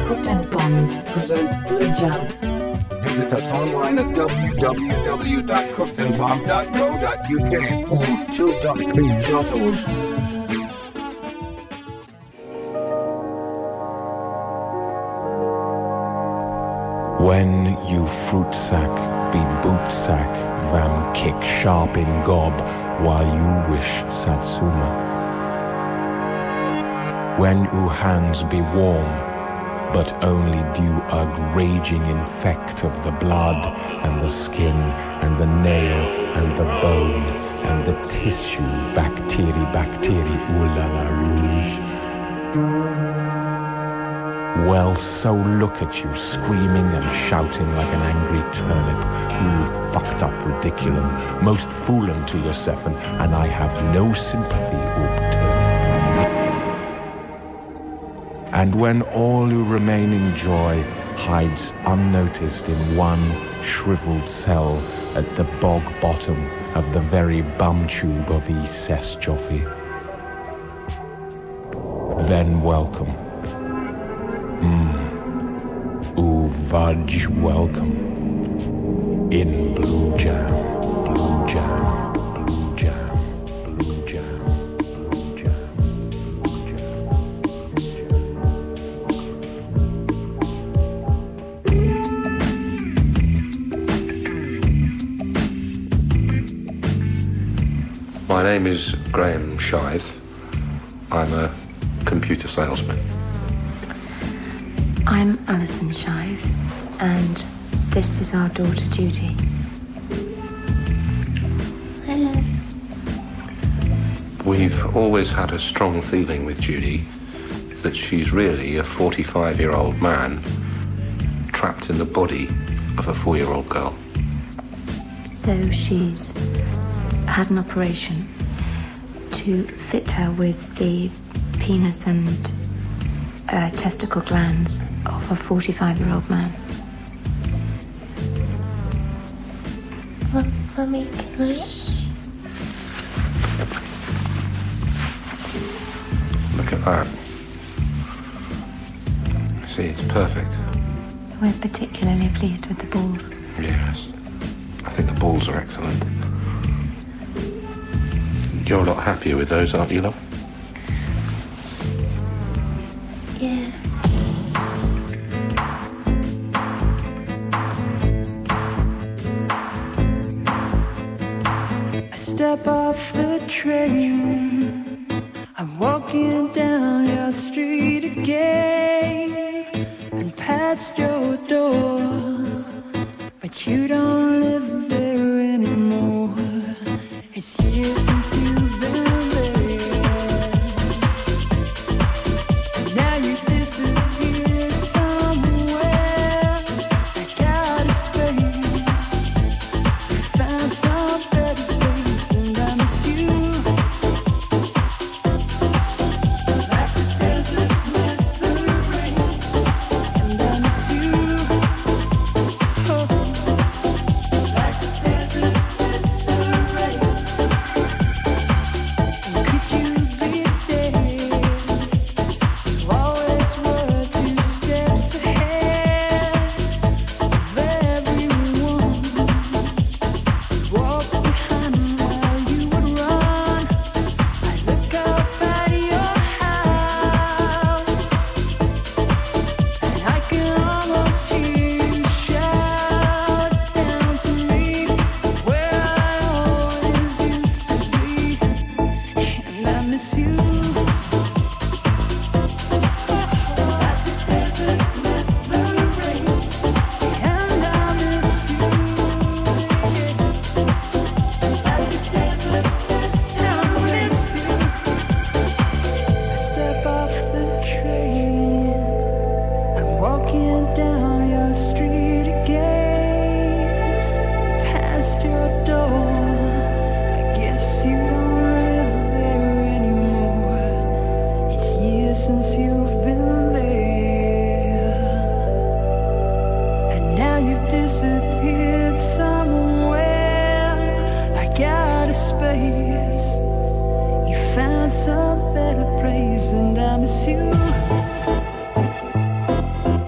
Captain Bomb presents Blue Jam. Visit us online at www.cookedandbomb.co.uk or chill.cream.org. When you fruit sack be boot sack, vam kick sharp in gob while you wish satsuma. When u hands be warm, but only due a raging infect of the blood and the skin and the nail and the bone and the tissue, bacteria, ooh la la rouge. Well, so look at you, screaming and shouting like an angry turnip. You fucked up ridiculum, most foolin' to yourself, and I have no sympathy, oop turnip. And when all your remaining joy hides unnoticed in one shriveled cell at the bog bottom of the very bum tube of East Joffy, then welcome. Vudge welcome in Blue Jam, Blue Jam, Blue Jam, Blue Jam, Blue Jam, Blue Jam. My name is Graham Shive. I'm a computer salesman. I'm Alison Shive, and this is our daughter Judy. Hello. We've always had a strong feeling with Judy that she's really a 45-year-old man trapped in the body of a 4-year-old girl. So she's had an operation to fit her with the penis and testicle glands of a 45-year-old man. Mummy, can I? Look at that. See, it's perfect. We're particularly pleased with the balls. Yes. I think the balls are excellent. You're a lot happier with those, aren't you, love? Yeah. I step off the train, I'm walking down your street again and past your door, but you don't live there anymore. It's years since you've been some better place, and I miss you.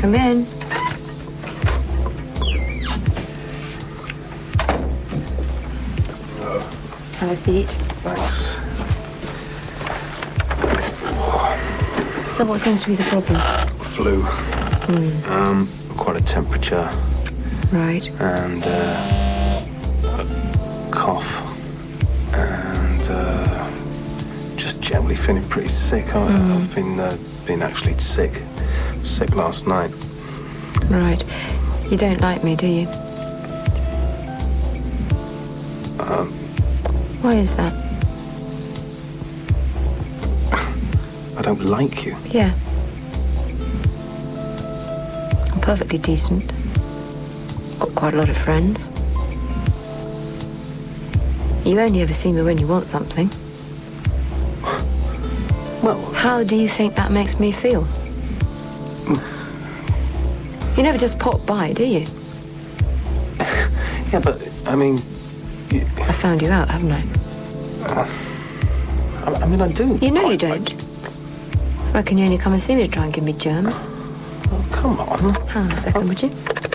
Come in. Have a seat. Thanks. So what seems to be the problem? Flu. Quite a temperature. Right. And cough. And just generally feeling pretty sick. I've been actually sick. Sick last night. Right. You don't like me, do you? Why is that? I don't like you. Yeah. I'm perfectly decent. Got quite a lot of friends. You only ever see me when you want something. Well, how do you think that makes me feel? You never just pop by, do you? Yeah, but, I mean... I found you out, haven't I? I mean, I do. You know you don't. I reckon you only come and see me to try and give me germs. Oh, come on. Hang on a second, would you?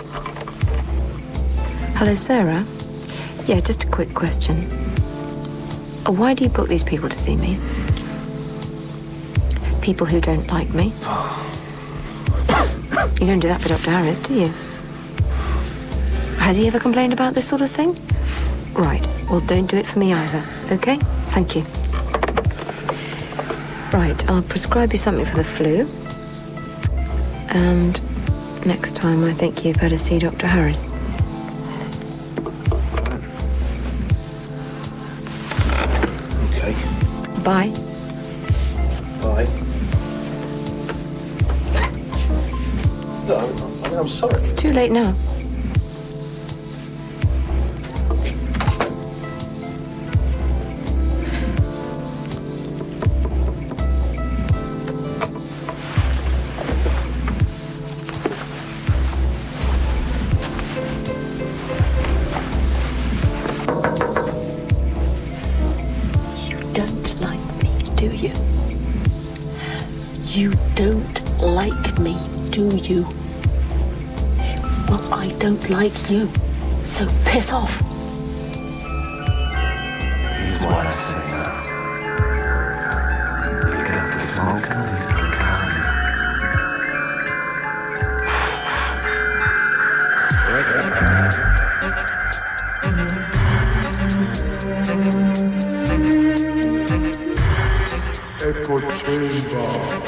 Hello, Sarah? Yeah, just a quick question. Why do you book these people to see me? People who don't like me? You don't do that for Dr. Harris, do you? Has he ever complained about this sort of thing? Right. Well, don't do it for me either, okay? Thank you. Right, I'll prescribe you something for the flu. And next time I think you'd better see Dr. Harris. Okay. Bye. Bye. No, I mean, I'm sorry. It's too late now. You don't like me, do you? Well, I don't like you, so piss off. Here's what I say now. You got the smoke and you Echo Chamber.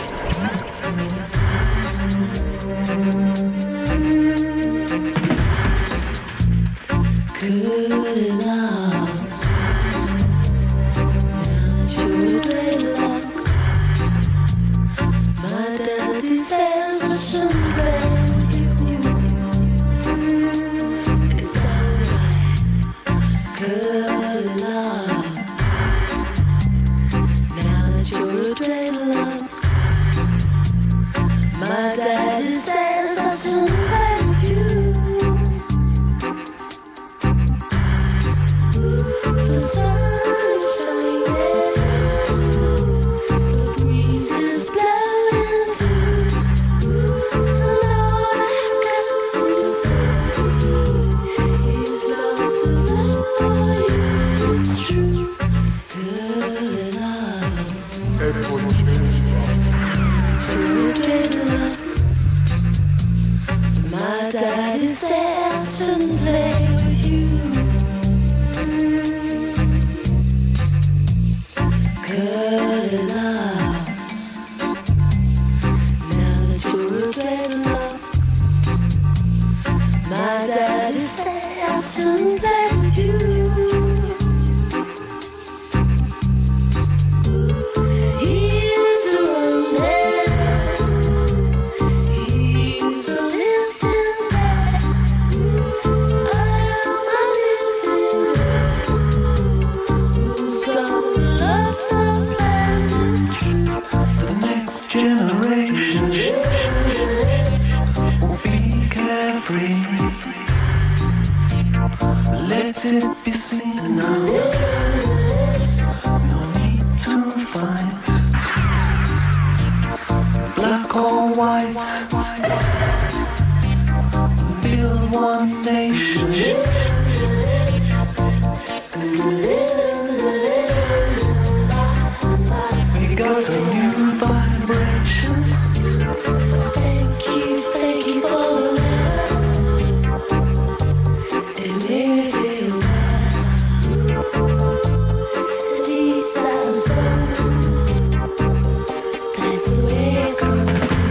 black or white. nation. We got a new vibration. Thank you for love. It made me feel bad. These sounds so. That's the way it's gonna be.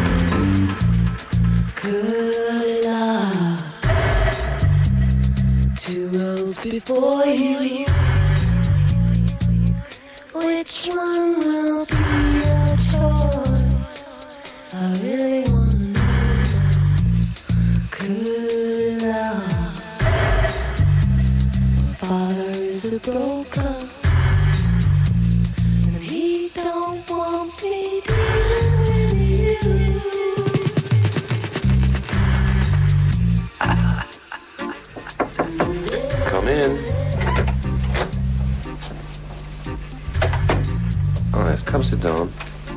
Good love. Two roads before you. Which one will be your choice? I really wanna know. Good love. My father is a broker, and he don't want me dealing with you. Come in. Oh, yes, come sit down.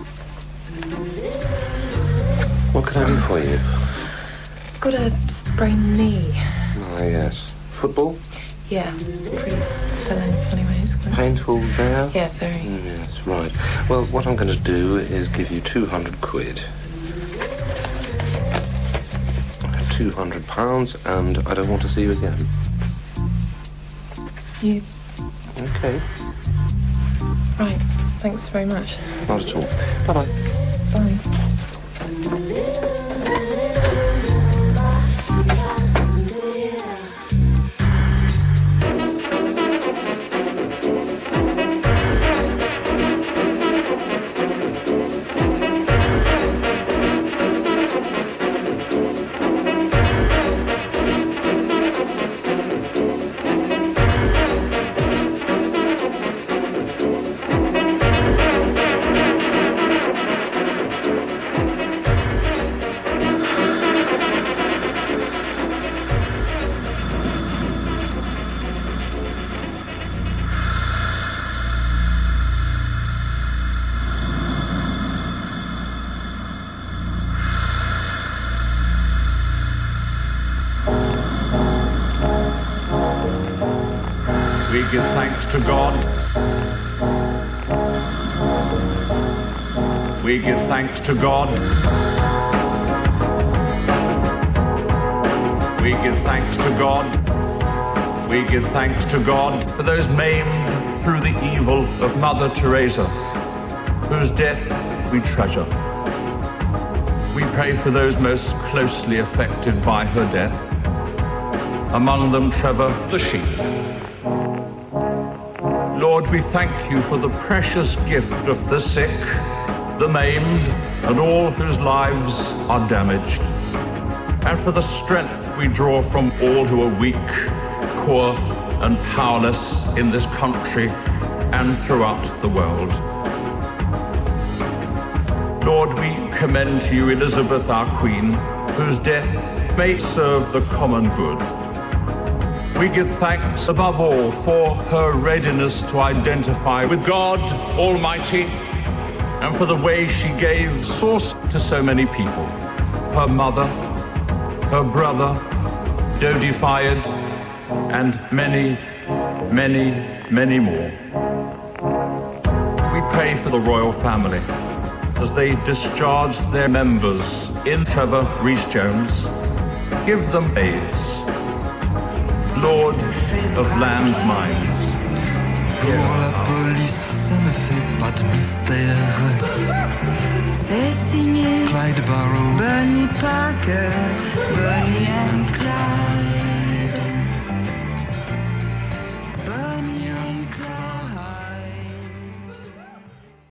What can I do for you? Got a sprained knee. Ah, yes. Football? Yeah, it's pretty painful anyways. Painful there? Yeah, very. Yes, right. Well, what I'm going to do is give you 200 quid. £200, and I don't want to see you again. You... Okay. Right, thanks very much. Not at all. Bye-bye. Bye. We give thanks to God. We give thanks to God. We give thanks to God. We give thanks to God for those maimed through the evil of Mother Teresa, whose death we treasure. We pray for those most closely affected by her death, among them Trevor the sheep. Lord, we thank you for the precious gift of the sick, the maimed, and all whose lives are damaged, and for the strength we draw from all who are weak, poor, and powerless in this country and throughout the world. Lord, we commend to you Elizabeth, our Queen, whose death may serve the common good. We give thanks above all for her readiness to identify with God Almighty and for the way she gave source to so many people. Her mother, her brother, Dodi Fayed, and many, many, many more. We pray for the royal family as they discharge their members in Trevor Rees-Jones. Give them aids. Lord of landmines. Pour la police, ça ne fait pas de mystère. C'est signé Clyde Barrow, Bonnie Parker, Bonnie and